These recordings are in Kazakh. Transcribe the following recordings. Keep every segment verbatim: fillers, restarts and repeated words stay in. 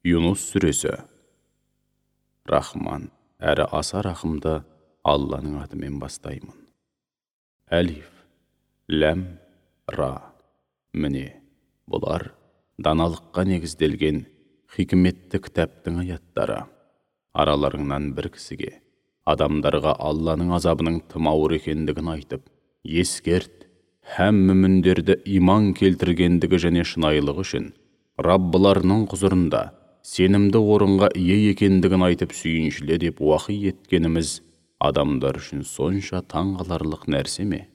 Юнус сүресі. Рахман, әрі аса рахымды Алланың атымен бастаймын. Әлиф, ләм, ра. Міне, бұлар даналыққа негізделген хикметті кітаптың аяттары. Араларыңнан бір кісіге, адамдарға Алланың азабының тым ауыр екендігін айтып, ескерт, һәм мүміндерді иман келтіргендігі және шынайылығы үшін Раббыларының құзырында сенімді орынға ие екендігін айтып сүйіншіле деп уақи еткеніміз адамдар үшін сонша таңғаларлық нәрсе ме?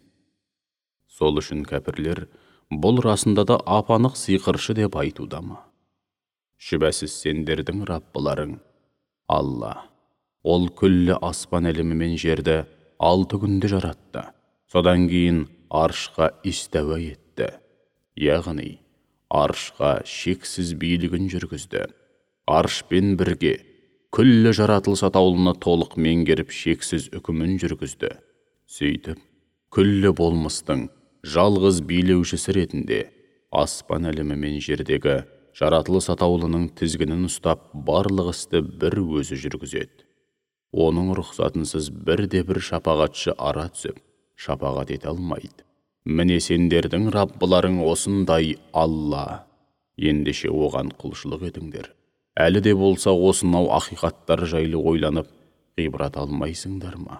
Сол үшін кәпірлер бұл расында да апанық сиқыршы деп айтуда ма? Шүбәсіз сендердің Раббыларың Алла. Ол күллі аспан әлемі мен жерді алты күнде жаратты. Содан кейін аршқа истәуа етті. Яғни, аршқа шексіз билігін жүргізді. Аршпен бірге күллі жаратылыс атаулыны толық меңгеріп шексіз үкімін жүргізді. Сөйтіп, күллі болмыстың жалғыз билеушісі ретінде аспан әлемі мен жердегі жаратылыс атаулының тізгінін ұстап барлық істі бір өзі жүргізеді. Оның рұқсатынсыз бірде-бір шапағатшы ара түсіп, шапағат ете алмайды. Міне сендердің Раббыларың осындай Алла. Ендеше оған құлшылық етіңдер. Әлі де болса осынау ақиқаттар жайлы ойланып, ғибрат алмайсыңдар ма?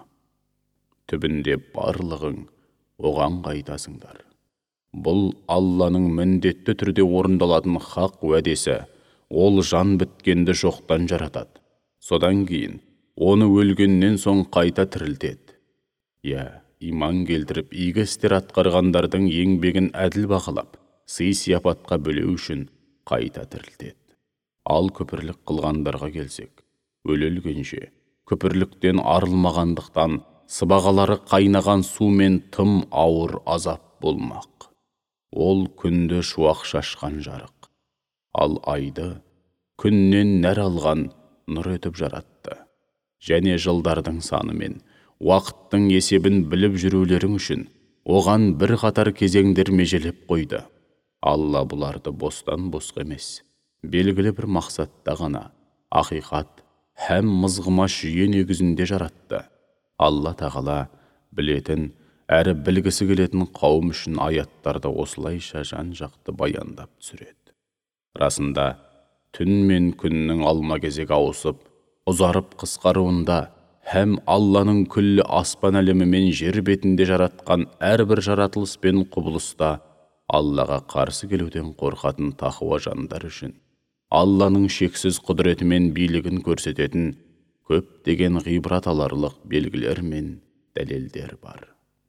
Түбінде барлығың оған қайтасыңдар. Бұл Алланың міндетті түрде орындалатын хақ уәдесі. Ол жан біткенді жоқтан жаратады. Содан кейін оны өлгеннен соң қайта тірілтеді. Я, иман келтіріп, игі істер атқарғандардың еңбегін әділ бағалап, сый-сияпатқа бөлеу үшін қайта тірілтеді. Ал күпірлік қылғандарға келсек, өле-өлгенше күпірліктен арылмағандықтан сыбағалары қайнаған су мен тым ауыр азап болмақ. Ол күнді шуақ шашқан жарық, ал айды күннен нәр алған нұр етіп жаратты. Және жылдардың саны мен уақыттың есебін біліп жүрулерің үшін оған бір қатар кезеңдер межелеп қойды. Алла бұларды бостан босқа емес, белгілі бір мақсатта ғана ақиқат һәм мызғымас жүйе негізінде жаратты. Алла тағала білетін әрі білгісі келетін қауым үшін аяттарды осылайша жан-жақты баяндап түсіреді. Расында, түн мен күннің алма-кезек ауысып, ұзарып қысқаруында һәм Алланың күллі аспан әлемі мен жер бетінде жаратқан әрбір жаратылыс пен құбылыста Аллаға қарсы келуден қорқатын тақуа жандар үшін Алланың шексіз құдіреті мен билігін көрсететін көптеген ғибрат аларлық белгілер мен дәлелдер бар.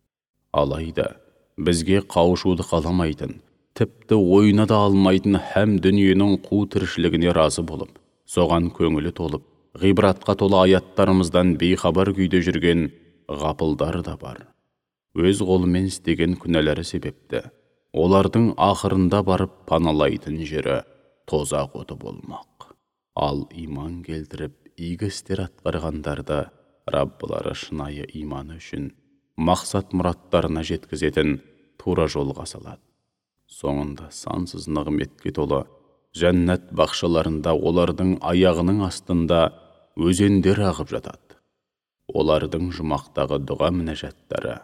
Алайда, бізге қауышуды қаламайтын, тіпті ойына да алмайтын һәм дүниенің қу тіршілігіне разы болып, соған көңілі толып, ғибратқа толы аяттарымыздан бейхабар күйде жүрген ғапылдар да бар. Өз қолымен істеген күнәлері себепті, олардың ақырында барып паналайтын жері тозақ оты болмақ. Ал иман келтіріп, игі істер атқарғандарды Раббылары шынайы иманы үшін мақсат мұраттарына жеткізетін тура жолға салады. Соңында сансыз нығметке толы жәннат бақшаларында олардың аяғының астында өзендер ағып жатады. Олардың жұмақтағы дұға мінәжаттары: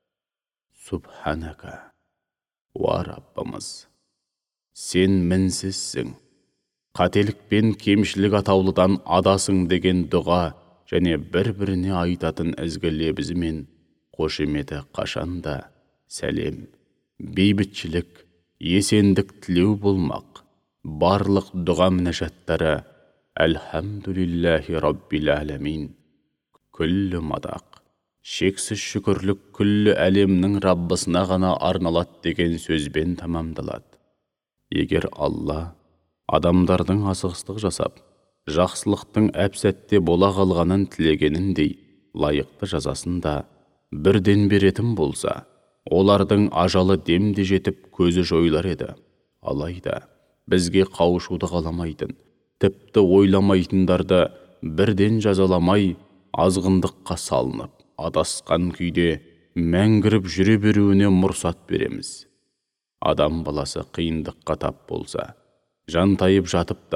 Субханака, уа Раббымыз, сен мінсізсің, қателік пен кемшілік атаулыдан адасың деген дұға және бір-біріне айтатын ізгі лебізі мен қошеметі қашанда сәлем, бейбітшілік, есендік тілеу болмақ. Барлық дұға мінәжаттары Әлхамдулиллахи Раббил әлемин. Күллі мадақ, шексіз шүкірлік күллі әлемнің Раббысына ғана арналады деген сөзбен тамамдалады. Егер Алла адамдардың асығыстық жасап, жақсылықтың әп-сәтте бола қалғанын тілегеніндей лайықты жазасында бірден беретін болса, олардың ажалы демде жетіп көзі жойылар еді. Алайда, бізге қауышуды қаламайтын, тіпті ойламайтындарды бірден жазаламай, азғындыққа салынып, адасқан күйде мәңгіріп жүре беруіне мұрсат береміз. Адам баласы қиындыққа тап болса, жантайып жатып та,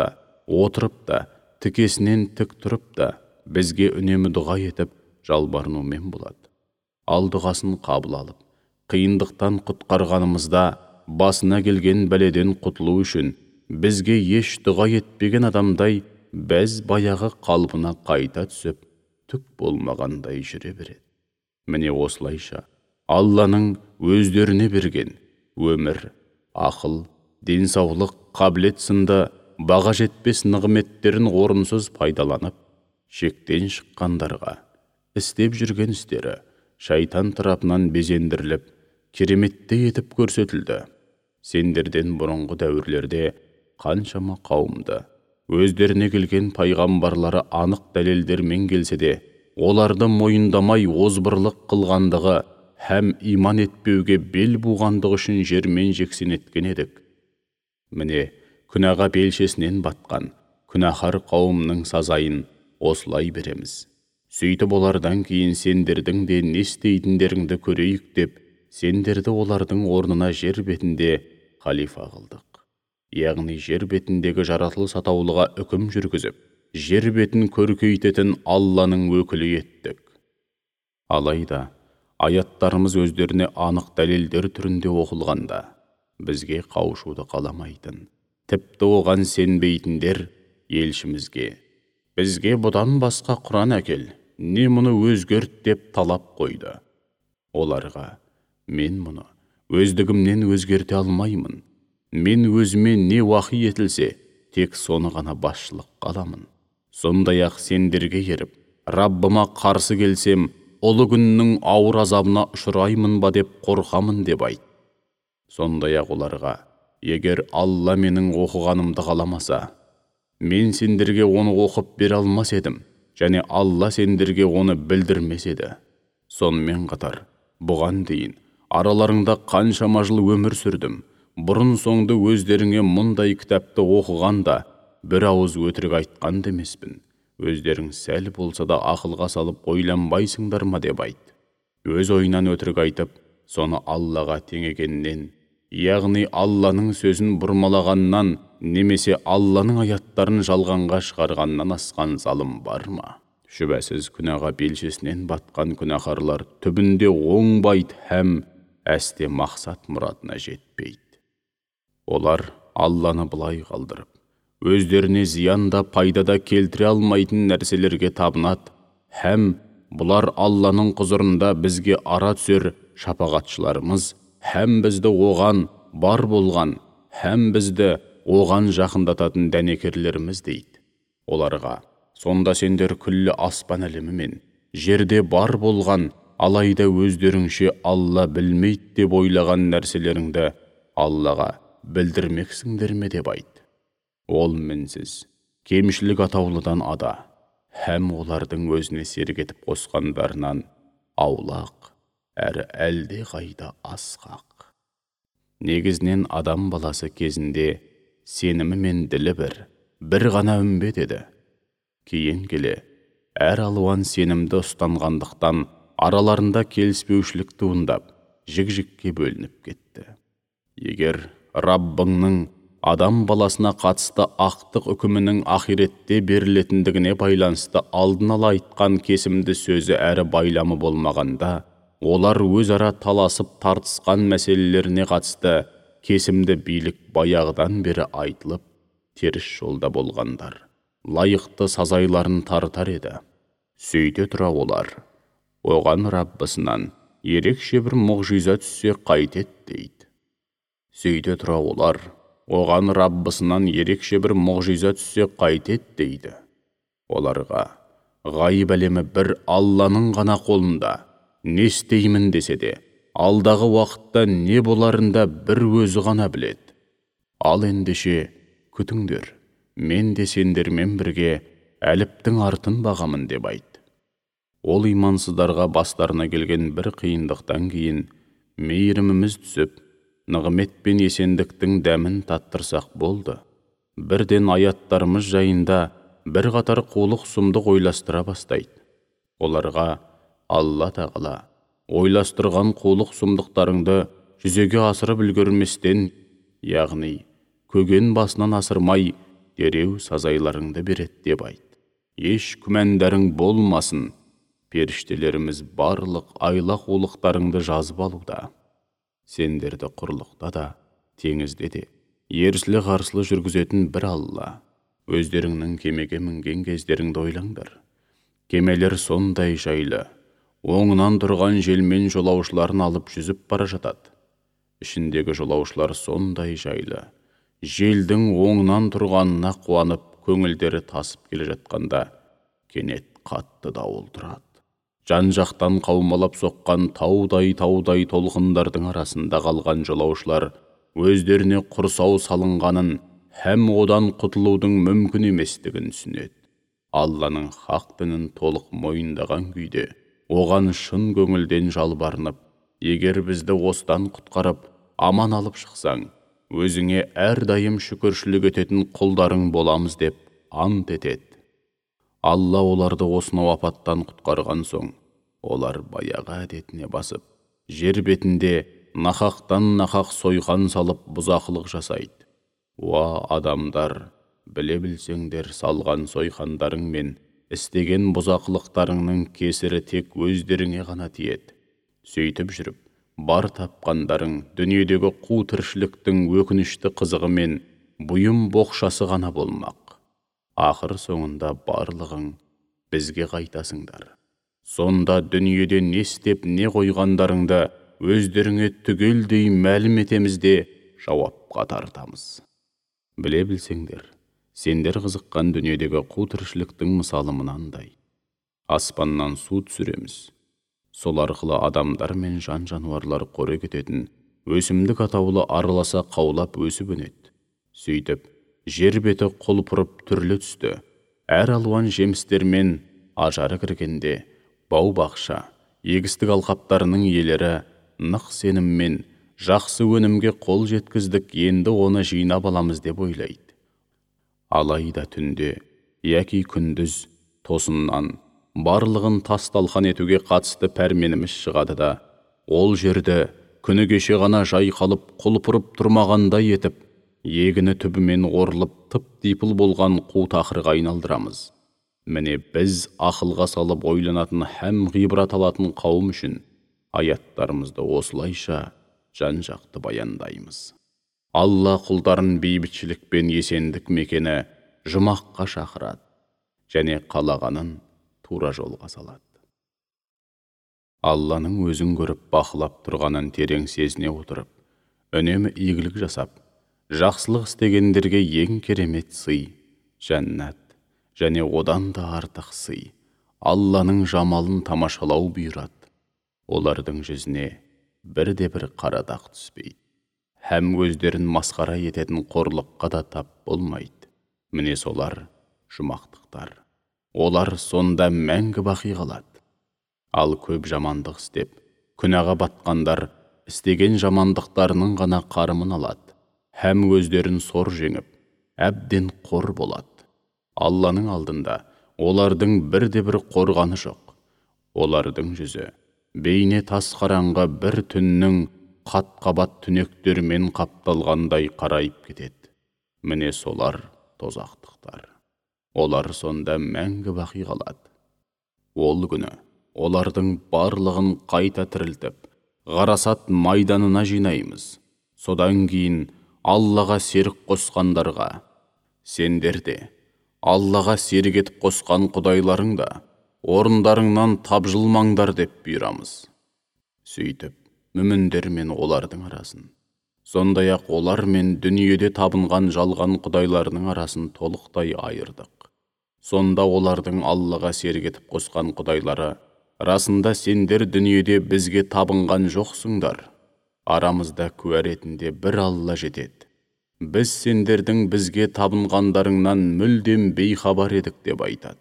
отырып та, тікесінен тік тұрып та, бізге үнемі дұға етіп, жалбарынумен болады. Ал дұғасын қабыл алып, қиындықтан құтқарғанымызда, басына келген бәледен құтылу үшін, бізге еш дұға етпеген адамдай, біз баяғы қалпына қайта түсіп, түк болмағандай жүре береді. Міне осылайша, Алланың өздеріне берген өмір, ақыл, денсаулық, қабілет сынды баға жетпес нығметтерін орынсыз пайдаланып, шектен шыққандарға істеп жүрген істері шайтан тарапынан безендіріліп, кереметті етіп көрсетілді. Сендерден бұрынғы дәуірлерде қаншама қауымды өздеріне келген пайғамбарлары анық дәлелдермен келсе де, оларды мойындамай озбырлық қылғандығы һәм иман етпеуге бел буғандығы үшін жермен жексен еткен едік. Міне, күнәға белшесінен батқан күнәһар қауымның сазайын осылай береміз. Сөйтіп олардан кейін сендердің де не істейтіндеріңді көрейік деп, сендерді олардың орнына жер бетінде халифа қылдық. Яғни жер бетіндегі жаратылыс атаулыға үкім жүргізіп, жер бетін көркейтетін Алланың өкілі еттік. Алайда, аяттарымыз өздеріне анық дәлелдер түрінде оқылғанда, бізге қауышуды қаламайтын, тіпті оған сенбейтіндер елшімізге, бізге бұдан басқа Құран әкел, не мұны өзгерт деп талап қойды. Оларға, мен мұны өздігімнен өзгерте алмаймын. Мен өзіме не уахи етілсе, тек соны ғана басшылық қаламын. Сондай-ақ сендерге еріп, Раббыма қарсы келсем, ұлы күннің ауыр азабына ұшыраймын ба деп қорқамын деп айт. Сондай-ақ оларға, егер Алла менің оқығанымды қаламаса, мен сендерге оны оқып бере алмас едім, және Алла сендерге оны білдірмес еді. Сонымен қатар, бұған дейін араларыңда қаншама жыл өмір сүрдім. Бұрын соңды өздеріңе мұндай кітапты оқығанда, бір ауыз өтірік айтқан демеспін. Өздерің сәл болса да ақылға салып ойланбайсыңдар ма деп айт. Өз ойынан өтірік айтып, соны Аллаға теңегеннен, яғни Алланың сөзін бұрмалағаннан, немесе Алланың аяттарын жалғанға шығарғаннан асқан залым бар ма? Шүбәсіз күнәға белшесінен батқан күнәһарлар түбінде оңбайды һәм әсте мақсат мұратына жетпейді. Олар Алланы былай қалдырып, өздеріне зиянда пайдада келтіре алмайтын нәрселерге табынады, һәм бұлар Алланың құзырында бізге ара түсер шапағатшыларымыз, һәм бізді оған бар болған, һәм бізді оған жақындататын дәнекерлеріміз дейді. Оларға, сонда сендер күллі аспан әлемі мен жерде бар болған, алайда өздеріңше Алла білмейді деп ойлаған нәрселеріңді Аллаға білдірмексіңдер ме деп айт. Ол мінсіз, кемшілік атаулыдан ада, һәм олардың өзіне серік етіп қосқандарынан аулақ, әрі әлде қайда асқақ. Негізінен адам баласы кезінде сенімі мен ділі бір, бір ғана үмбет еді. Кейін келе, әр алуан сенімді ұстанғандықтан араларында келіспеушілік туындап, жік-жікке бөлініп кетті. Егер Раббыңның адам баласына қатысты ақтық үкімінің ақиретте берілетіндігіне байланысты алдын ала айтқан кесімді сөзі әрі байламы болмағанда, олар өзара таласып тартысқан мәселелеріне қатысты кесімді билік баяғыдан бері айтылып, теріс жолда болғандар лайықты сазайларын тартар еді. Сөйте тұра олар, оған Раббысынан ерекше бір мұғжиза түссе қайтет дейді. Сөйте тұра олар, оған Раббысынан ерекше бір мұғжиза түссе қайтет дейді. Оларға, ғайып әлемі бір Алланың ғана қолында, не істеймін десе де, алдағы уақытта не боларында бір өзі ғана біледі. Ал ендеше, күтіңдер, мен де сендермен бірге әліптің артын бағамын деп айт. Ол имансыздарға бастарына келген бір қиындықтан кейін мейіріміміз түсіп, нығмет пен есендіктің дәмін таттырсақ болды. Бірден аяттарымыз жайында бір қатар қулық сұмдық ойластыра бастайды. Оларға Алла тағала ойластырған қулық сұмдықтарыңды жүзеге асырып үлгерместен, яғни көген басынан асырмай, дереу сазайларыңды берет деп айт. Еш күмәндарың болмасын, періштелеріміз барлық айлақ олықтарыңды жазып алуда. Сендерді құрлықта да, теңізде де, ерсілі қарсылы жүргізетін бір Алла. Өздеріңнің кемеге мінген кездеріңді ойлаңдар. Кемелер сондай жайлы, оңынан тұрған желмен жолаушыларын алып жүзіп бара жатады. Ішіндегі жолаушылар сондай жайлы, желдің оңынан тұрғанына қуанып, көңілдері тасып келе жатқанда, кенет қатты дауыл тұрады. Жан-жақтан қаумалап соққан таудай-таудай толқындардың арасында қалған жолаушылар өздеріне құрсау салынғанын һәм одан құтылудың мүмкін еместігін түсінеді. Алланың хақ дінін толық мойындаған күйде, оған шын көңілден жалбарынып, егер бізді осыдан құтқарып, аман алып шықсаң, өзіңе әрдайым шүкіршілік ететін құлдарың боламыз деп ант етеді. Алла оларды осынау апаттан құтқарған соң, олар баяғы әдетіне басып, жер бетінде нақақтан нақақ сойқан салып бұзақылық жасайды. Уа адамдар, біле білсеңдер, салған сойқандарың мен істеген бұзақылықтарыңның кесірі тек өздеріңе ғана тиеді. Сөйтіп жүріп, бар тапқандарың дүниедегі қу тіршіліктің өкінішті қызығы мен бұйым боқшасы ғана болмақ. Ақыр соңында барлығың бізге қайтасыңдар. Сонда дүниеде не істеп не қойғандарыңды өздеріңе түгелдей мәлім етеміз де жауапқа тартамыз. Біле білсеңдер, сендер қызыққан дүниедегі қу тіршіліктің мысалы мынандай. Аспаннан су түсіреміз. Сол арқылы адамдар мен жан-жануарлар қорек ететін өсімдік атаулы араласа қаулап өсіп өнеді. Сөйтіп, жер беті құлпырып түрлі түсті, әр алуан жемістермен ажары кіргенде, бау-бақша, егістік алқаптарының иелері нық сеніммен жақсы өнімге қол жеткіздік, енді оны жинап аламыз деп ойлайды. Алайда түнде, яки күндіз, тосыннан, барлығын тас-талқан етуге қатысты пәрменіміз шығады да, ол жерді күні кеше ғана жайқалып құлпырып тұрмағандай етіп, егіні түбімен орылып тып-типыл болған қу тақырға айналдырамыз. Міне біз ақылға салып ойланатын һәм ғибрат алатын қауым үшін аяттарымызды осылайша жан-жақты баяндаймыз. Алла құлдарын бейбітшілік пен есендік мекені жұмаққа шақырады және қалағанын тура жолға салады. Алланың өзін көріп бақылап тұрғанын терең сезіне отырып, үнемі игілік жасап, жақсылық істегендерге ең керемет сый, жәннат және одан да артық сый, Алланың жамалын тамашалау бұйырады. Олардың жүзіне бірде-бір қара дақ түспейді. Һәм өздерін масқара ететін қорлыққа да тап болмайды. Міне солар жұмақтықтар. Олар сонда мәңгі бақи қалады. Ал көп жамандық істеп, күнәға батқандар істеген жамандықтарының ғана қарымын алады. Һәм өздерін сор жеңіп, әбден қор болады. Алланың алдында олардың бірде-бір қорғаны жоқ. Олардың жүзі бейне тас қараңғы бір түннің қат-қабат түнектермен қапталғандай қарайып кетеді. Міне солар тозақтықтар. Олар сонда мәңгі бақи қалады. Ол күні олардың барлығын қайта тірілтіп, ғарасат майданына жинаймыз. Содан кейін Аллаға серік қосқандарға, сендер де, Аллаға серік етіп қосқан құдайларың да, орындарыңнан тапжылмаңдар деп бұйырамыз. Сөйтіп, мүміндер мен олардың арасын, сондай-ақ олар мен дүниеде табынған жалған құдайларының арасын толықтай айырдық. Сонда олардың Аллаға серік етіп қосқан құдайлары, расында сендер дүниеде бізге табынған жоқсыңдар. Арамызда куә ретінде бір Алла жетеді. Біз сендердің бізге табынғандарыңнан мүлдем бейхабар едік деп айтады.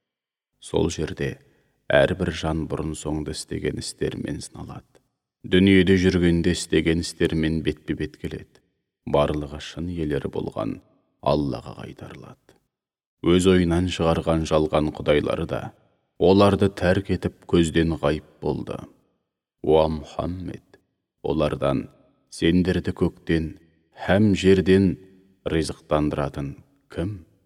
Сол жерде әрбір жан бұрын соңды істеген істермен сыналады. Дүниеде жүргенде істеген істермен бетпе-бет келеді. Барлығы шын иелері болған Аллаға қайтарылады. Өз ойынан шығарған жалған құдайлары да оларды тәрк етіп көзден ғайып болды. Уа Мұхаммед, олардан сендерді көктен һәм жерден ризықтандыратын кім?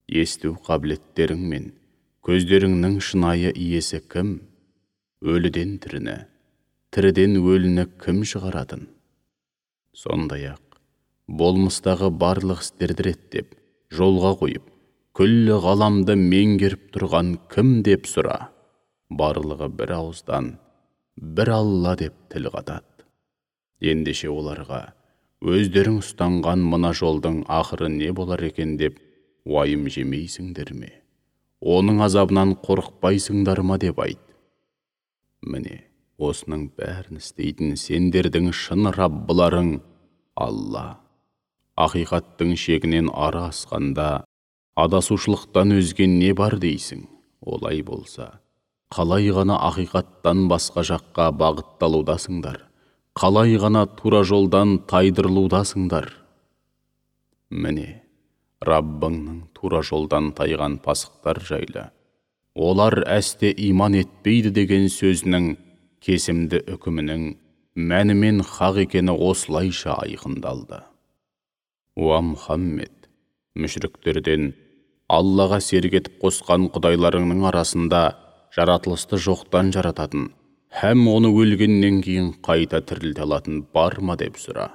есту қабілеттерің мен көздеріңнің шынайы иесі кім? Өліден тіріні, тіріден өліні кім шығаратын? Сондай-ақ, болмыстағы барлық істерді реттеп, жолға қойып, күллі ғаламды меңгеріп тұрған кім деп сұра. Барлығы бір ауыздан, бір Алла деп тіл қатады. Ендеше оларға өздерің ұстанған мына жолдың ақыры не болар екен деп уайым жемейсіңдер ме? Оның азабынан қорықпайсыңдар ма деп айт. Міне, осының бәрін істейтін сендердің шын Раббыларың Алла. Ақиқаттың шегінен ары асқанда, адасушылықтан өзге не бар дейсің? Олай болса, қалай ғана ақиқаттан басқа жаққа бағытталудасыңдар? Қалай ғана тура жолдан тайдырылудасыңдар? Міне, Раббыңның тура жолдан тайған пасықтар жайлы, олар әсте иман етпейді деген сөзінің кесімді үкімінің мәнімен хақ екені осылайша айқындалды. Уа Мұхаммед, мүшріктерден Аллаға серік етіп қосқан құдайларыңның арасында жаратылысты жоқтан жарататын, һәм оны өлгеннен кейін қайта тірілте алатын бар ма деп сұра.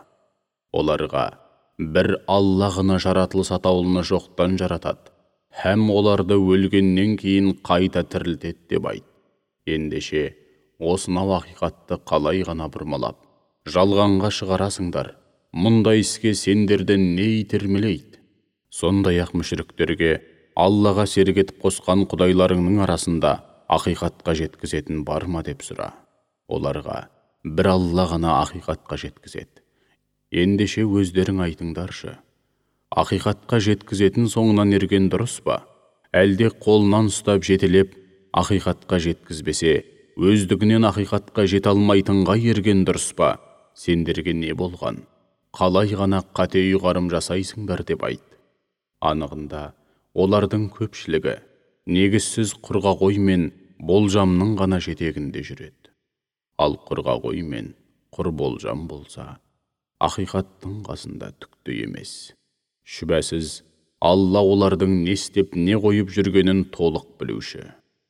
Оларға бір Алла ғана жаратылыс атаулыны жоқтан жаратады, һәм оларды өлгеннен кейін қайта тірілтеді деп айт. Ендеше, осынау ақиқатты қалай ғана бұрмалап, жалғанға шығарасыңдар? Мұндай іске сендерді не итермелейді? Сондай-ақ мүшріктерге Аллаға серік етіп қосқан құдайларыңның арасында ақиқатқа жеткізетін бар ма деп сұра. Оларға бір Алла ғана ақиқатқа жеткізеді. Ендеше өздерің айтыңдаршы, ақиқатқа жеткізетін соңынан ерген дұрыс па? Әлде қолынан ұстап жетелеп, ақиқатқа жеткізбесе, өздігінен ақиқатқа жете алмайтынға ерген дұрыс па? Сендерге не болған? Қалай ғана қате ұйғарым жасайсыңдар деп айт. Анығында, олардың көпшілігі негізсіз құрғақой мен болжамның ғана жетегінде жүреді. Ал құрғақой мен құр болжам болса, ақиқаттың қасында түкті емес. Шүбәсіз, Алла олардың не істеп не қойып жүргенін толық білуші.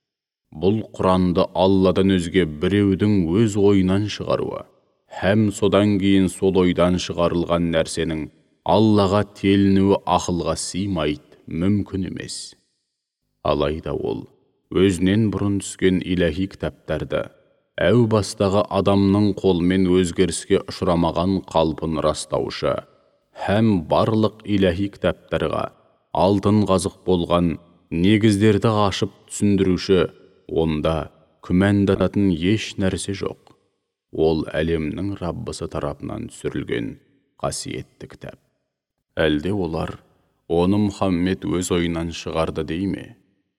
Бұл Құранды Алладан өзге біреудің өз ойынан шығаруы, һәм содан кейін сол ойдан шығарылған нәрсенің Аллаға телінуі ақылға сыймайды, мүмкін емес. Алайда ол, өзінен бұрын түскен иләһи кітаптарды, әу бастағы адамның қолмен өзгеріске ұшырамаған қалпын растаушы, һәм барлық иләһи кітаптарға алтын қазық болған негіздерді ашып түсіндіруші, онда күмәнданатын еш нәрсе жоқ. Ол әлемнің Раббысы тарапынан түсірілген қасиетті кітап. Әлде олар оны Мұхаммед өз ойынан шығарды дей ме?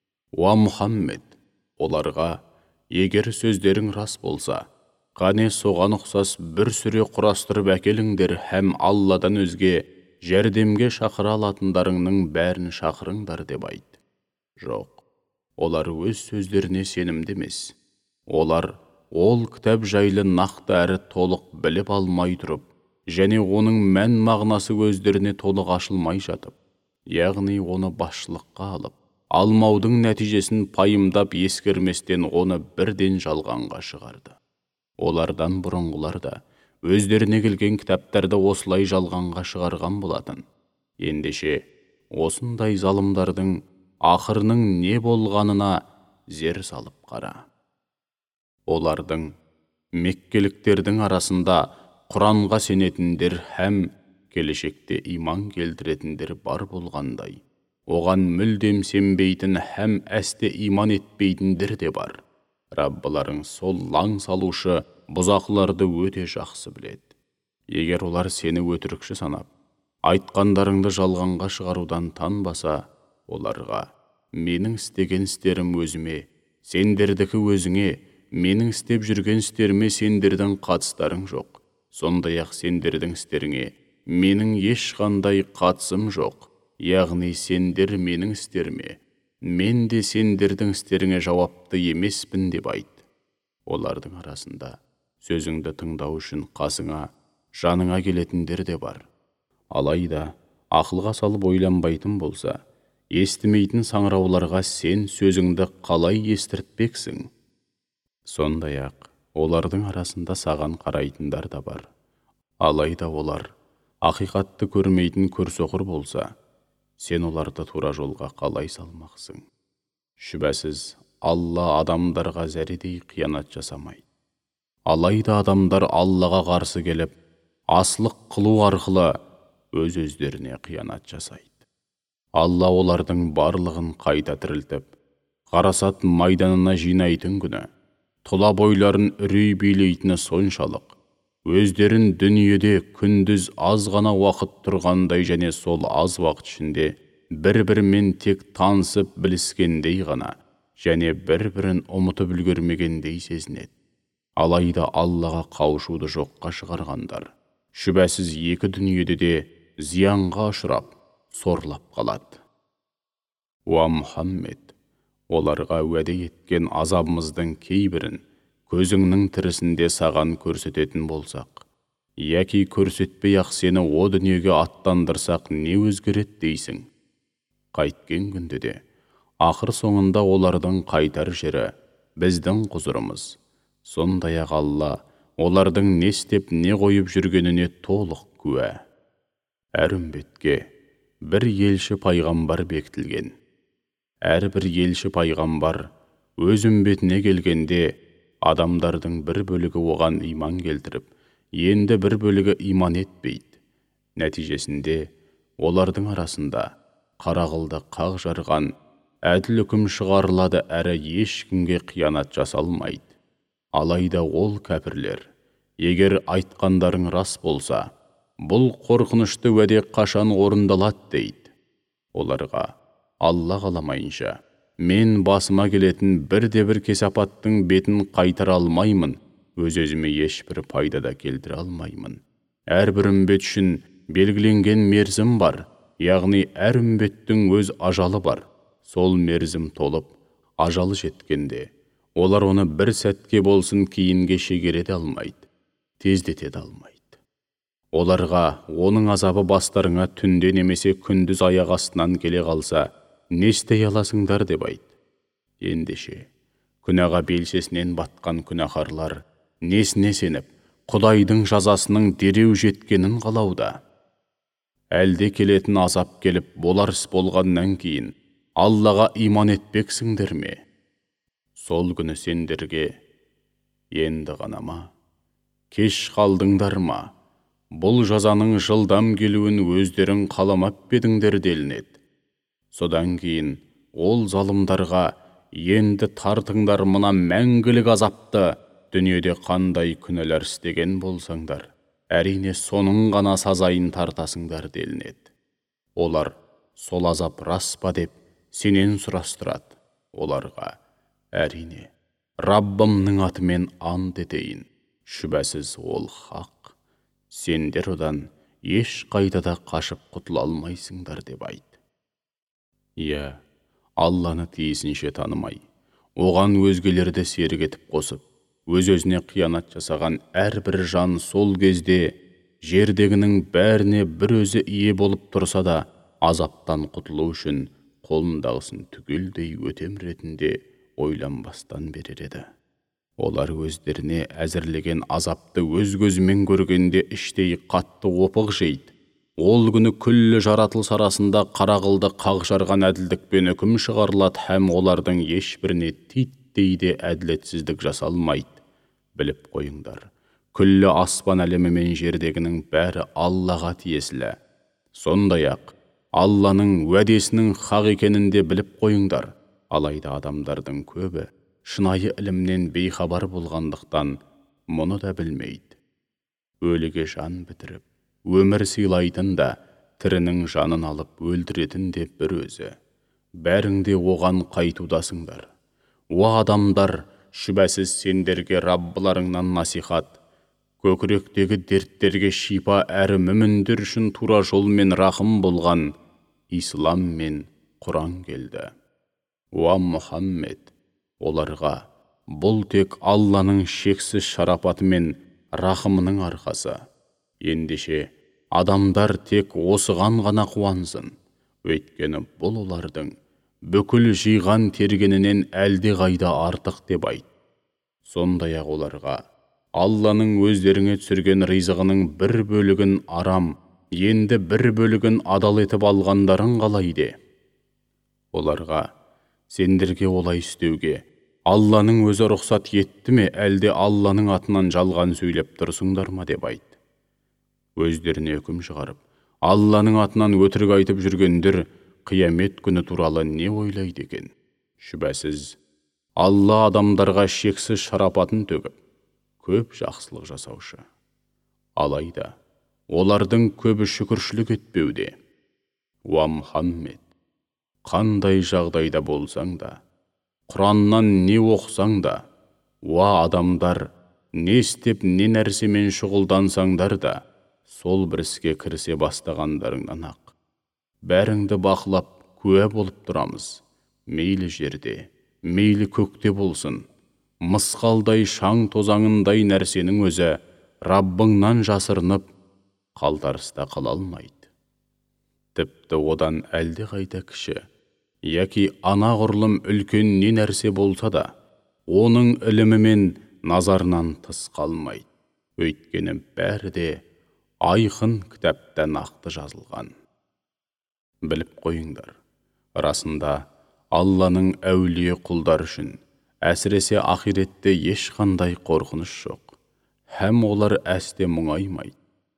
Уа Мұхаммед, оларға, егер сөздерің рас болса, қане соған ұқсас бір сүре құрастырып әкеліңдер һәм Алладан өзге жәрдемге шақыра алатындарыңның бәрін шақырыңдар деп айт. Жоқ, олар өз сөздеріне сенімді емес. Олар ол кітап жайлы нақты әрі толық біліп алмай тұрып, және оның мән мағынасы өздеріне толық ашылмай жатып, яғни оны басшылыққа алып, алмаудың нәтижесін пайымдап ескерместен оны бірден жалғанға шығарды. Олардан бұрынғылар да өздеріне келген кітаптарды осылай жалғанға шығарған болатын. Ендеше, осындай залымдардың ақырының не болғанына зер салып қара. Олардың, меккеліктердің арасында Құранға сенетіндер һәм келешекте иман келтіретіндер бар болғандай, оған мүлдем сенбейтін һәм әсте иман етпейтіндер де бар. Раббыларың сол лаң салушы бұзақыларды өте жақсы біледі. Егер олар сені өтірікші санап, айтқандарыңды жалғанға шығарудан танбаса, оларға, менің істеген істерім өзіме, сендердікі өзіңе, менің істеп жүрген істеріме сендердің қатыстарың жоқ. Сондай-ақ сендердің істеріңе менің ешқандай қатысым жоқ. Яғни сендер менің істеріме, мен де сендердің істеріңе жауапты емеспін деп айт. Олардың арасында сөзіңді тыңдау үшін қасыңа, жаныңа келетіндер де бар. Алайда, ақылға салып ойланбайтын болса, естімейтін саңырауларға сен сөзіңді қалай естіртпексің? Сондай-ақ олардың арасында саған қарайтындар да бар. Алайда олар ақиқатты көрмейтін көрсоқыр болса, сен оларды тура жолға қалай салмақсың? Шүбәсіз, Алла адамдарға зәредей қиянат жасамайды. Алайда адамдар Аллаға қарсы келіп, аслық қылу арқылы өз-өздеріне қиянат жасайды. Алла олардың барлығын қайта тірілтіп, қарасат майданына жинайтын күні, тұла бойларын үрей билейтіні соншалық, өздерін дүниеде күндіз аз ғана уақыт тұрғандай және сол аз уақыт ішінде бір-бірімен тек танысып біліскендей ғана және бір-бірін ұмытып үлгермегендей сезінеді. Алайда Аллаға қауышуды жоққа шығарғандар, шүбәсіз екі дүниеде де зиянға ұшырап, сорлап қалады. Уа Мұхаммед, оларға уәде еткен азабымыздың кейбірін көзіңнің тірісінде саған көрсететін болсақ, яки көрсетпей-ақ сені о дүниеге аттандырсақ не өзгереді дейсің? Қайткен күнде де, ақыр соңында олардың қайтар жері біздің құзырымыз. Сондай-ақ Алла олардың не істеп не қойып жүргеніне толық куә. Әр үмбетке бір елші пайғамбар бекітілген. Әрбір елші пайғамбар өз үмбетіне келгенде адамдардың бір бөлігі оған иман келтіріп, енді бір бөлігі иман етпейді. Нәтижесінде олардың арасында қарақылды қақ жарған әділ үкім шығарылады, әрі ешкімге қиянат жасалмайды. Алайда ол кәпірлер, егер айтқандарың рас болса, бұл қорқынышты уәде қашан орындалады дейді. Оларға Алла қаламайынша, мен басыма келетін бірде-бір кесапаттың бетін қайтара алмаймын, өз-өзіме ешбір пайда да келтіре алмаймын. Әрбір үмбет үшін белгіленген мерзім бар, яғни әр үмбеттің өз ажалы бар. Сол мерзім толып, ажалы жеткенде, олар оны бір сәтке болсын кейінге шегере де алмайды, тездете де алмайды. Оларға оның азабы бастарыңа түнде немесе күндіз аяқ астынан келе қалса, не істей аласыңдар деп айт. Ендеше, күнәға белшесінен батқан күнәһарлар несіне сеніп, Құдайдың жазасының дереу жеткенін қалауда? Әлде келетін азап келіп, болар іс болғаннан кейін Аллаға иман етпексіңдер ме? Сол күні сендерге енді ғана ма, кеш қалдыңдар ма, бұл жазаның жылдам келуін өздерің қаламап бедіңдер делінеді. Содан кейін ол залымдарға енді тартыңдар мына мәңгілік азапты, дүниеде қандай күнәлар істеген болсаңдар, әрине соның ғана сазайын тартасыңдар делінеді. Олар сол азап рас па деп сенен сұрастырады. Оларға әрине Раббымның атымен ант етейін, шүбәсіз ол хақ, сендер одан еш қайда қашып құтыла алмайсыңдар деп айт. Иә, Алланы тиісінше танымай, оған өзгелерді серік етіп қосып, өз-өзіне қиянат жасаған әрбір жан сол кезде жердегінің бәріне бір өзі ие болып тұрса да, азаптан құтылу үшін қолындағысын түгелдей өтем ретінде ойланбастан берер еді. Олар өздеріне әзірлеген азапты өз көзімен көргенде іштей қатты опық жейді. Ол күні күллі жаратылыс арасында қарақылды қақ жарған әділдікпен үкім шығарылады, һәм олардың ешбіріне титтей де әділетсіздік жасалмайды. Біліп қойыңдар, күллі аспан әлемі мен жердегінің бәрі Аллаға тиесілі. Сондай-ақ Алланың уәдесінің хақ екенін де біліп қойыңдар. Алайда адамдардың көбі шынайы ілімнен бейхабар болғандықтан мұны да білмейді. Өліге жан бітіріп, өмір сыйлайтын да, тірінің жанын алып өлтіретін де бір өзі. Бәріңде оған қайтудасыңдар. О адамдар, шүбәсіз сендерге Раббыларыңнан насихат, көкіректегі дерттерге шипа әрі мүміндер үшін тура жол мен рахым болған Ислам мен Құран келді. Уа Мұхаммед, оларға бұл тек Алланың шексіз шарапаты мен рахымының арқасы. Ендеше адамдар тек осыған ғана қуансын. Өйткені бұл олардың бүкіл жиған тергенінен әлде қайда артық деп айт. Сондай-ақ оларға Алланың өздеріңе түсірген ризығының бір бөлігін арам, енді бір бөлігін адал етіп алғандарын қалайды. Оларға сендерге олай істеуге Алланың өзі рұқсат етті ме, әлде Алланың атынан жалған сөйлеп тұрсыңдар ма деп айт. Өздеріне үкім шығарып, Алланың атынан өтірік айтып жүргендер қиямет күні туралы не ойлайды екен? Шүбәсіз, Алла адамдарға шексіз шарапатын төгіп, көп жақсылық жасаушы. Алайда, олардың көбі шүкіршілік етпеуде. Уа Мұхаммед, қандай жағдайда болсаң да, Құраннан не оқысаң да, уа адамдар, не істеп, не нәрсемен шұғылдансаңдар да, сол бір іске кірісе бастағандарыңнан ақ. Бәріңді бақылап, куә болып тұрамыз. Мейлі жерде, мейлі көкте болсын. Мысқалдай шаң тозаңындай нәрсенің өзі Раббыңнан жасырынып, қалтарыста қала алмайды. Тіпті одан әлде қайда кіші, яки анағұрлым үлкен не нәрсе болса да, оның ілімі мен назарынан тыс қалмайды. Өйткені бәрі де айқын кітапта нақты жазылған. Біліп қойыңдар, расында Алланың әулие құлдар үшін әсіресе ақиретте ешқандай қорқыныш жоқ. Һәм олар әсте мұңаймайды.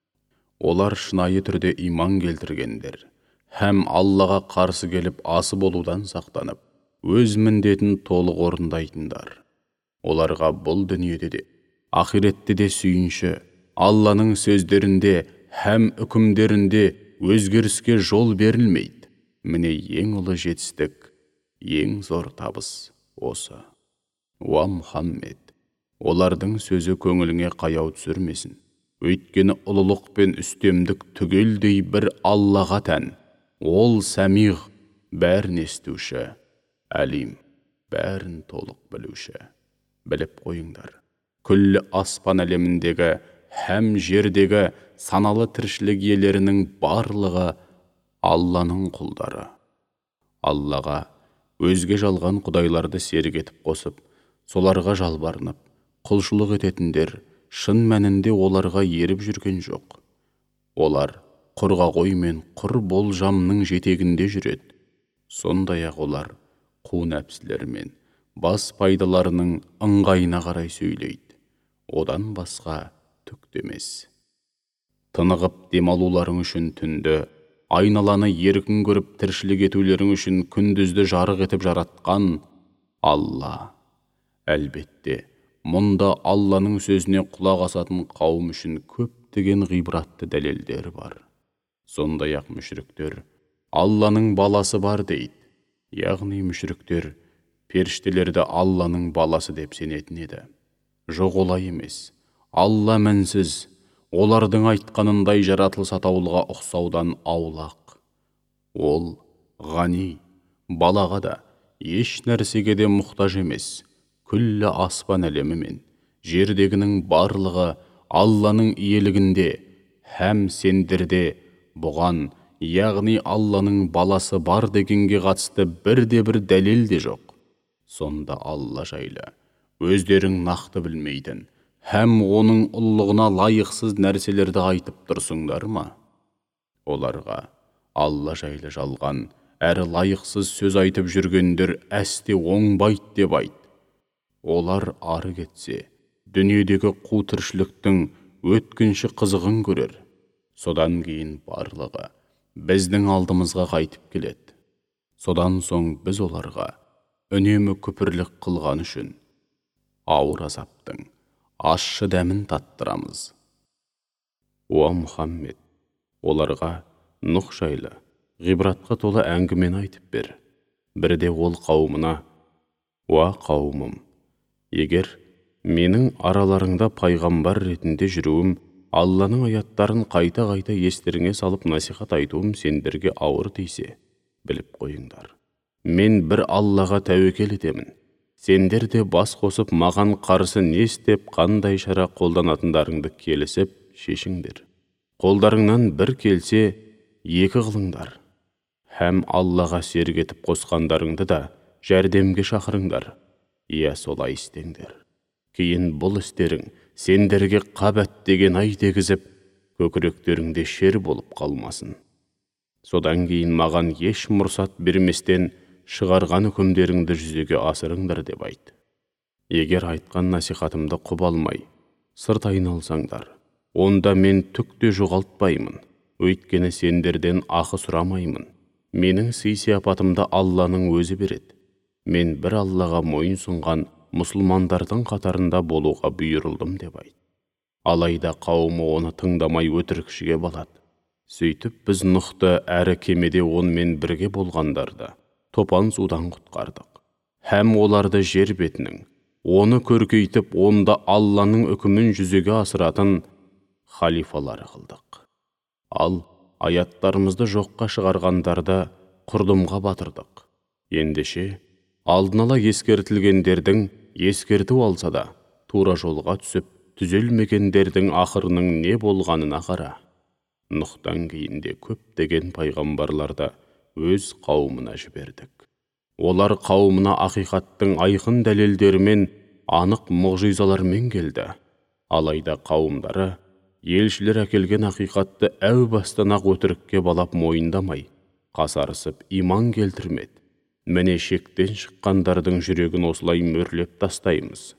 Олар шынайы түрде иман келтіргендер, һәм Аллаға қарсы келіп асы болудан сақтанып, өз міндетін толық орындайтындар. Оларға бұл дүниеде де, ақиретте де сүйінші, Алланың сөздерінде һәм үкімдерінде өзгеріске жол берілмейді. Міне ең ұлы жетістік, ең зор табыс осы. Уа Мұхаммед, олардың сөзі көңіліңе қаяу түсірмесін. Өйткені ұлылық пен үстемдік түгелдей бір Аллаға тән. Ол сәмиғ, бәрін естуші, әлим, бәрін толық білуші. Біліп қойыңдар, күллі аспан әлеміндегі һәм жердегі саналы тіршілік иелерінің барлығы Алланың құлдары. Аллаға өзге жалған құдайларды серік етіп қосып, соларға жалбарынып, құлшылық ететіндер шын мәнінде оларға еріп жүрген жоқ. Олар құрға қоймен құр болжамның жетегінде жүреді. Сондай-ақ олар қу нәпсілермен бас пайдаларының ыңғайына қарай сөйлейді. Одан басқа түк емес. Тынығып демалуларың үшін түнді, айналаны еркін көріп тіршілік етулерің үшін күндізді жарық етіп жаратқан Алла. Әлбетте, мұнда Алланың сөзіне құлақ асатын қауым үшін көптеген ғибратты дәлелдер бар. Сондай-ақ мүшіріктер Алланың баласы бар дейді. Яғни мүшіріктер періштелерді Алланың баласы деп сенетін еді. Жоқ, олай емес. Алла мінсіз, олардың айтқанындай жаратылыс атаулыға ұқсаудан аулақ. Ол ғани, балаға да, еш нәрсеге де мұқтаж емес. Күллі аспан әлемі мен жердегінің барлығы Алланың иелігінде, һәм сендерде бұған, яғни Алланың баласы бар дегенге қатысты бірде-бір дәлел де жоқ. Сонда Алла жайлы өздерің нақты білмейтін, һәм оның ұлылығына лайықсыз нәрселерді айтып тұрсыңдар ма? Оларға Алла жайлы жалған, әрі лайықсыз сөз айтып жүргендер әсте оңбайды деп айт. Олар ары кетсе, дүниедегі қу тіршіліктің өткінші қызығын көрер. Содан кейін барлығы біздің алдымызға қайтып келеді. Содан соң біз оларға үнемі күпірлік қылған үшін ауыр азаптың ащы дәмін таттырамыз. Уа Мұхаммед, оларға Нұх жайлы ғибратқа толы әңгімені айтып бер. Бірде ол қауымына: уа қауымым, егер менің араларыңда пайғамбар ретінде жүруім, Алланың аяттарын қайта-қайта естеріңе салып насихат айтуым сендерге ауыр тисе, біліп қойыңдар. Мен бір Аллаға тәуекел етемін. Сендер де бас қосып маған қарсы не істеп, қандай шара қолданатындарыңды келісіп шешіңдер. Қолдарыңнан бір келсе, екі қылыңдар. һәм Аллаға серік етіп қосқандарыңды да жәрдемге шақырыңдар. Иә, солай істеңдер. Кейін бұл істерің сендерге қабат деген ай тегізіп, көкіректеріңде шер болып қалмасын. Содан кейін маған еш мұрсат берместен шығарған үкімдеріңді жүзеге асырыңдар деп айт. Егер айтқан насихатымды құп алмай, сырт айналсаңдар, онда мен түк те жоғалтпаймын. Өйткені сендерден ақы сұрамаймын. Менің сый-сияпатымды Алланың өзі береді. Мен бір Аллаға мойын сұнған мұсылмандардың қатарында болуға бұйырылдым деп айт. Алайда қауымы оны тыңдамай өтірікшіге балады. Сөйтіп біз Нұхты әрі кемеде онымен бірге болғандарды топан судан құтқардық. Һәм оларды жер бетінің, оны көркейтіп, онда Алланың үкімін жүзеге асыратын халифалары қылдық. Ал аяттарымызды жоққа шығарғандарды құрдымға батырдық. Ендеше, алдын ала ескертілгендердің ескерту алса да, тура жолға түсіп, түзелмегендердің ақырының не болғанына қара. Нұхтан кейінде көптеген пайғамбарларды өз қауымына жібердік. Олар қауымына ақиқаттың айқын дәлелдерімен, анық мұғжизалармен келді. Алайда қауымдары елшілер әкелген ақиқатты әу бастан-ақ өтірікке балап мойындамай, қасарысып иман келтірмеді. Міне шектен шыққандардың жүрегін осылай мөрлеп тастаймыз.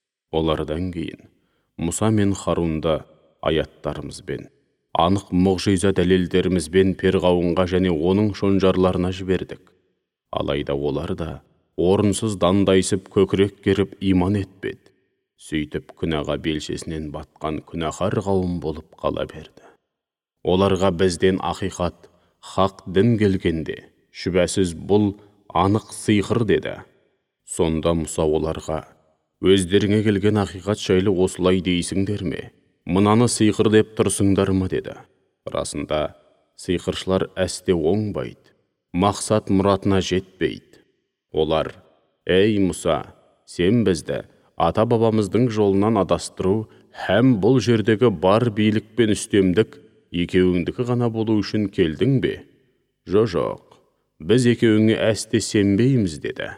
Олардан кейін Мұса мен Харунды аяттарымызбен, анық мұғжиза дәлелдерімізбен Перғауынға және оның шонжарларына жібердік. Алайда олар да орынсыз дандайсып көкірек керіп иман етпеді. Сөйтіп күнәға белшесінен батқан күнәһар қауым болып қала берді. Оларға бізден ақиқат, хақ дін келгенде, шүбәсіз бұл анық сиқыр деді. Сонда Мұса оларға: өздеріңе келген ақиқат жайлы осылай дейсіңдер ме? Мынаны сиқыр деп тұрсыңдар ма деді. Расында, сиқыршылар әсте оңбайды, мақсат мұратына жетпейді. Олар: ей Мұса, сен бізді ата-бабамыздың жолынан адастыру һәм бұл жердегі бар билік пен үстемдік екеуіңдікі ғана болу үшін келдің бе? Жо жоқ, біз екеуіңе әсте сенбейміз деді.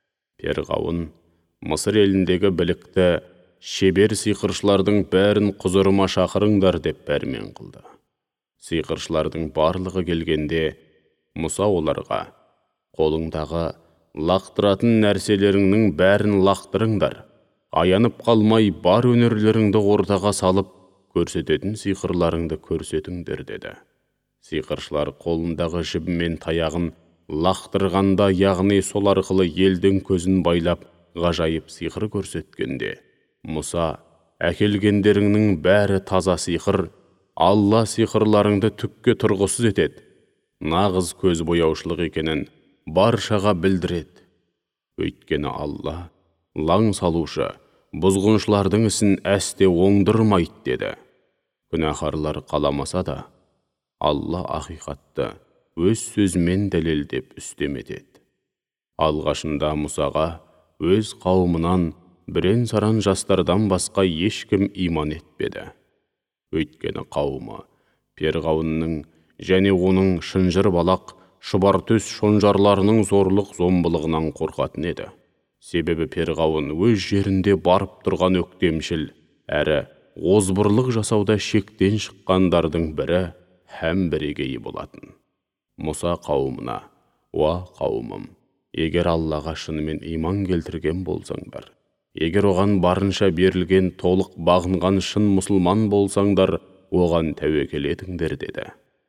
Перғауын Мысыр еліндегі білікті шебер сиқыршылардың бәрін құзырыма шақырыңдар деп пәрмен қылды. Сиқыршылардың барлығы келгенде Мұса оларға: қолыңдағы лақтыратын нәрселеріңнің бәрін лақтырыңдар, аянып қалмай бар өнерлеріңді ортаға салып, көрсететін сиқырларыңды көрсетіңдер деді. Сиқыршылар қолындағы жібі мен таяғын лақтырғанда, яғни сол арқылы елдің көзін байлап, ғажайып сиқыр көрсеткенде, Мұса: әкелгендеріңнің бәрі таза сиқыр, Алла сиқырларыңды түкке тұрғысыз етеді, нағыз көз бояушылық екенін баршаға білдіреді. Өйткені Алла лаң салушы, бұзғыншылардың ісін әсте оңдырмайды деді. Күнәһарлар қаламаса да, Алла ақиқатты өз сөзімен дәлелдеп үстем етеді. Алғашында Мұсаға өз қауымынан бірен-саран жастардан басқа ешкім иман етпеді. Өйткені қауымы Перғауынның және оның шынжыр балақ, шұбар төс шонжарларының зорлық зомбылығынан қорқатын еді. Себебі Перғауын өз жерінде барып тұрған өктемшіл, әрі озбырлық жасауда шектен шыққандардың бірі һәм бірегейі болатын. Мұса қауымына: уа қауымым, егер Аллаға шынымен иман келтірген болсаңдар, егер оған барынша берілген толық бағынған шын мұсылман болсаңдар, оған тәуекел етіңдер деді.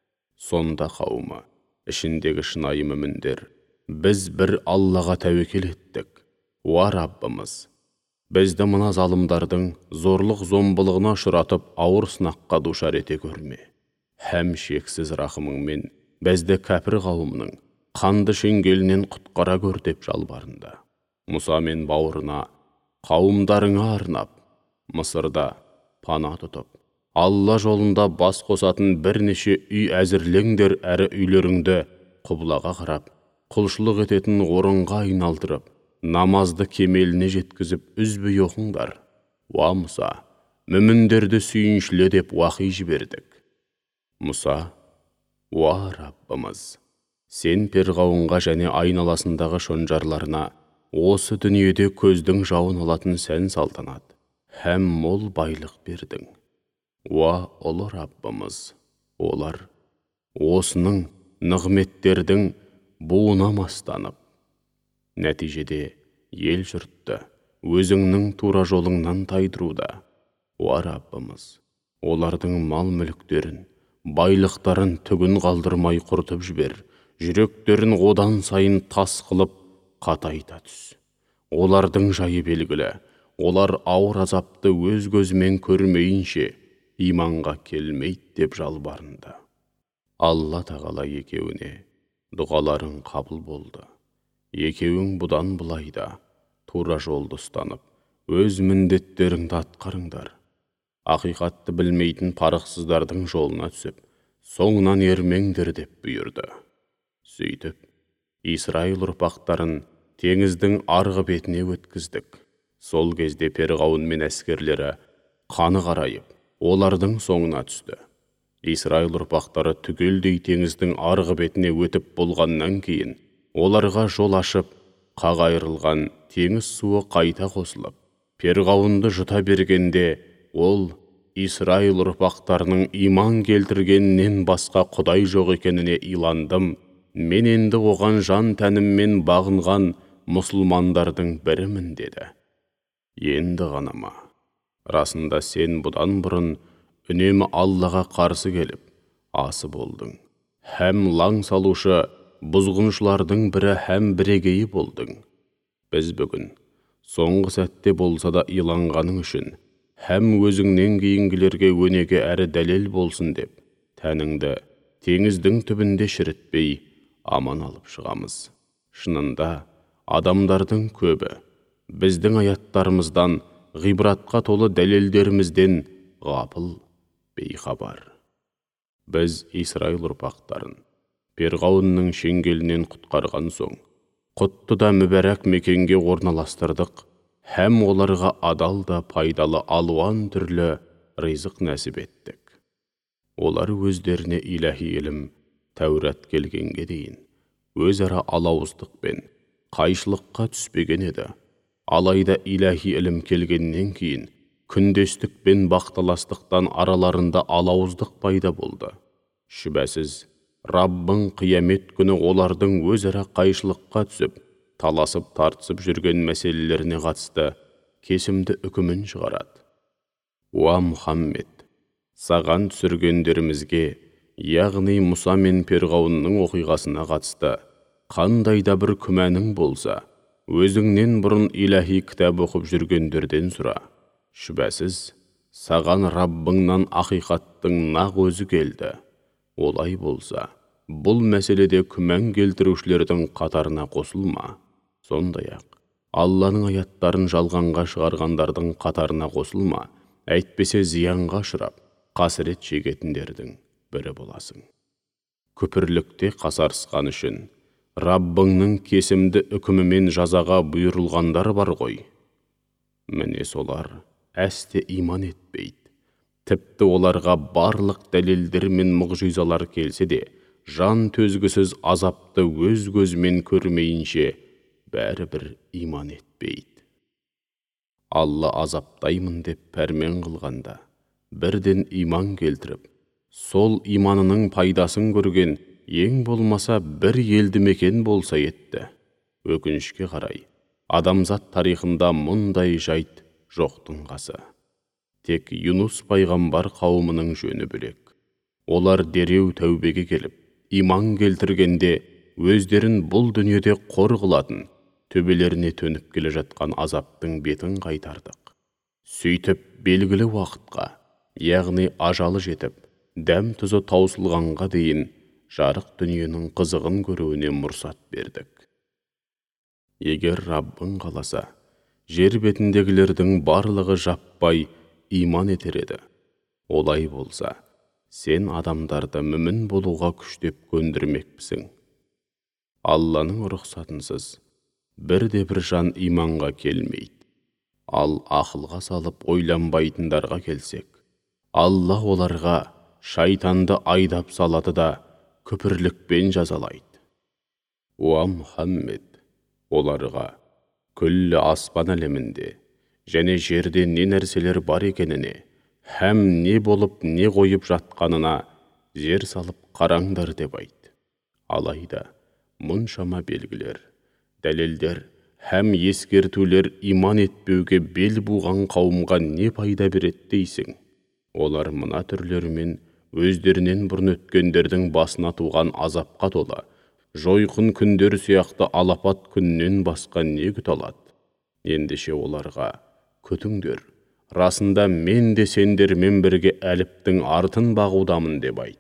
Сонда қауымы ішіндегі шынайы мүміндер: біз бір Аллаға тәуекел еттік. Уа Раббымыз, бізді мына залымдардың зорлық зомбылығына ұшыратып ауыр сынаққа душар ете көрме. Һәм шексіз рахымыңмен бізді кәпір қауымның қанды шеңгелінен құтқара көр деп жалбарынды. Мұса мен бауырына: қауымдарыңа арнап, Мысырда пана тұтып, Алла жолында бас қосатын бірнеше үй әзірлеңдер, әрі үйлеріңді құблаға қарап, құлшылық ететін орынға айналдырып, намазды кемеліне жеткізіп үзбей оқыңдар. Уа Мұса, мүміндерді сүйіншіле деп уақи жібердік. Мұса: уа Раббымыз, Сен перғауынға және айналасындағы шонжарларына осы дүниеде көздің жауын алатын сән салтанат, һәм мол байлық бердің. Уа ұлы Раббымыз, олар осының нығметтердің буына мастанып, нәтижеде ел жұртты өзіңнің тура жолыңнан тайдыруда. Уа Раббымыз, олардың мал мүліктерін, байлықтарын түгін қалдырмай құртып жібер, жүректерін одан сайын тас қылып қатайта түс. Олардың жайы белгілі, олар ауыр азапты өз көзімен көрмейінше иманға келмейді деп жалбарынды. Алла тағала екеуіне дұғаларың қабыл болды. Екеуің бұдан бұлайда тура жолды ұстанып, өз міндеттеріңді атқарыңдар. Ақиқатты білмейтін парықсыздардың жолына түсіп, соңынан ермеңдер деп бұйырды. Сөйтіп, Исраил ұрпақтарын теңіздің арғы бетіне өткіздік. Сол кезде перғауын мен әскерлері қаны қарайып, олардың соңына түсті. Исраил ұрпақтары түгелдей теңіздің арғы бетіне өтіп болғаннан кейін, оларға жол ашып, қағайырылған теңіз суы қайта қосылып, перғауынды жұта бергенде, ол Исраил ұрпақтарының иман келтіргеннен басқа құдай жоқ екеніне иландым. Мен енді оған жан тәніммен бағынған мұсылмандардың бірімін деді. Енді ғана ма? Расында сен бұдан бұрын үнемі Аллаға қарсы келіп, асы болдың. Һәм лаң салушы бұзғыншылардың бірі һәм бірегейі болдың. Біз бүгін, соңғы сәтте болса да иланғаның үшін, һәм өзіңнен кейінгілерге өнеге әрі дәлел болсын деп, тәніңді теңіздің түбінде шірітпей, аман алып шығамыз. Шынында, адамдардың көбі, біздің аяттарымыздан, ғибратқа толы дәлелдерімізден ғапыл, бейхабар. Біз Исраил ұрпақтарын перғауынның шеңгелінен құтқарған соң, құтты да мүбәрәк мекенге орналастырдық, һәм оларға адал да пайдалы алуан түрлі ризық нәсіп еттік. Олар өздеріне иләһи илім, Тәурат келгенге дейін, өзара алауыздықпен, қайшылыққа түспеген еді. Алайда иләһи илім келгеннен кейін, күндестік пен бақталастықтан араларында алауыздық пайда болды. Шүбәсіз, Раббың қиямет күні олардың өзара қайшылыққа түсіп, таласып тартысып жүрген мәселелеріне қатысты кесімді үкімін шығарады. Уа Мұхаммед, саған түсіргендерімізге, яғни Мұса мен перғауынның оқиғасына қатысты қандай да бір күмәнің болса, өзіңнен бұрын иләһи кітап оқып жүргендерден сұра. Шүбәсіз, саған Раббыңнан ақиқаттың нақ өзі келді. Олай болса, бұл мәселеде күмән келтірушілердің қатарына қосылма. Сондай-ақ, Алланың аяттарын жалғанға шығарғандардың қатарына қосылма, әйтпесе зиянға ұшырап, қасірет шегетіндердің бірі боласың. Күпірлікте қасарысқан үшін Раббыңның кесімді үкімімен жазаға бұйырылғандар бар ғой. Міне солар әсте иман етпейді. Тіпті оларға барлық дәлелдер мен мұғжизалар келсе де, жан төзгісіз азапты өз көзімен көрмейінше бәрібір иман етпейді. Алла азаптаймын деп пәрмен қылғанда, бірден иман келтіріп, сол иманының пайдасын көрген ең болмаса бір елді мекен болса етті. Өкінішке қарай, адамзат тарихында мұндай жайт жоқтың қасы. Тек Юнус пайғамбар қауымының жөні бөлек. Олар дереу тәубеге келіп, иман келтіргенде өздерін бұл дүниеде қор қылатын, төбелеріне төніп келе жатқан азаптың бетін қайтардық. Сөйтіп белгілі уақытқа, яғни ажалы жетіп, дәм тұзы таусылғанға дейін жарық дүниенің қызығын көруіне мұрсат бердік. Егер Раббың қаласа, жер бетіндегілердің барлығы жаппай иман етер еді. Олай болса, сен адамдарды мүмін болуға күштеп көндірмекпісің. Алланың рұқсатынсыз бірде-бір жан иманға келмейді. Ал ақылға салып ойланбайтындарға келсек, Алла оларға шайтанды айдап салады да күпірлікпен жазалайды. уа Мұхаммед, оларға күллі аспан әлемінде және жерде не нәрселер бар екеніне, һәм не болып не қойып жатқанына зер салып қараңдар деп айт. Алайда мұншама белгілер, дәлелдер һәм ескертулер иман етпеуге бел буған қауымға не пайда береді дейсің? Олар мына түрлерімен өздерінен бұрын өткендердің басына туған азапқа тола, жойқын күндер сияқты алапат күннен басқа не күте алады? Ендеше оларға күтіңдер, расында мен де сендермен бірге әліптің артын бағудамын деп айт.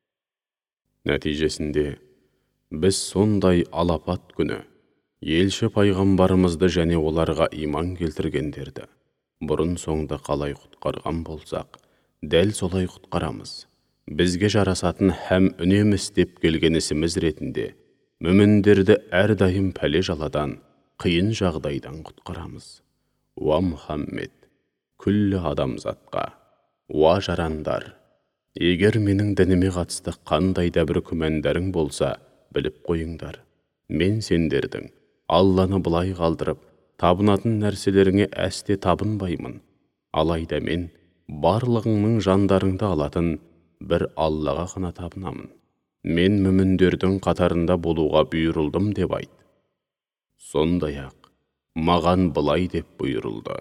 Нәтижесінде біз сондай алапат күні елші пайғамбарымызды және оларға иман келтіргендерді бұрын соңды қалай құтқарған болсақ, дәл солай құтқарамыз. Бізге жарасатын һәм үнемі істеп келген ісіміз ретінде мүміндерді әрдайым пәле жаладан, қиын жағдайдан құтқарамыз. Уа Мұхаммед, күллі адамзатқа, уа жарандар, егер менің дініме қатысты қандай да бір күмәндарың болса, біліп қойыңдар. Мен сендердің Алланы былай қалдырып, табынатын нәрселеріңе әсте табынбаймын. Алайда мен барлығыңның жандарыңды алатын бір Аллаға ғана табынамын. Мен мүміндердің қатарында болуға бұйырылдым деп айт. Сондай-ақ, маған былай деп бұйырылды.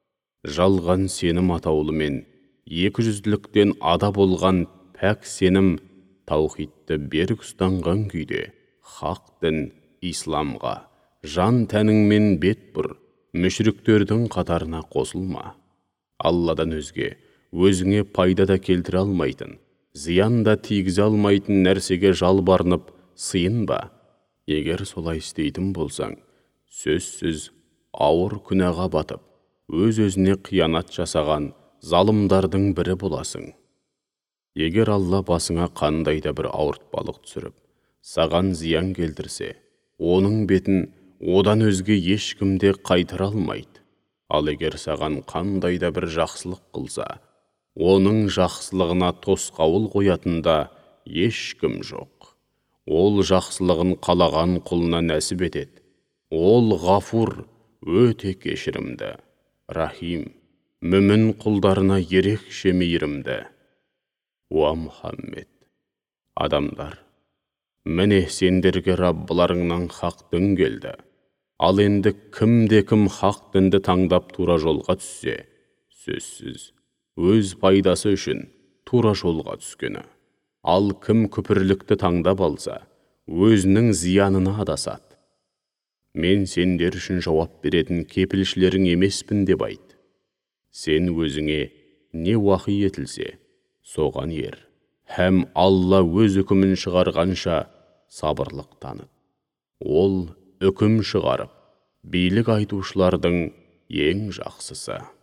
Жалған сенім атаулымен екі жүзділіктен ада болған пәк сенім таухидты берік ұстанған күйде хақ дін исламға жан тәніңмен бет бұр, мүшриктердің қатарына қосылма. Алладан өзге өзіңе пайда да келтіре алмайтын, зиян да тигізе алмайтын нәрсеге жалбарынып сыйынба. Егер солай істейтін болсаң, сөзсіз ауыр күнәға батып, өз-өзіне қиянат жасаған залымдардың бірі боласың. Егер Алла басыңа қандай да бір ауыртпалық түсіріп, саған зиян келтірсе, оның бетін одан өзге ешкімде қайтара алмайды. Ал егер саған қандай да бір жақсылық қылса, оның жақсылығына тосқауыл қоятында ешкім жоқ. Ол жақсылығын қалаған құлына нәсіп етеді. Ол ғафур, өте кешірімді, рахим, мүмін құлдарына ерекше мейірімді. Уа Мұхаммед, адамдар, міне сендерге Раббыларыңнан хақ дін келді. Ал енді кімде-кім хақ дінді таңдап тура жолға түссе, сөзсіз, өз пайдасы үшін тура жолға түскені. Ал кім күпірлікті таңдап алса, өзінің зиянына адасады. Мен сендер үшін жауап беретін кепілшілерің емеспін деп айт. Сен өзіңе не уақи етілсе, соған ер, һәм Алла өз үкімін шығарғанша сабырлық таныт. Ол үкім шығарып, билік айтушылардың ең жақсысы.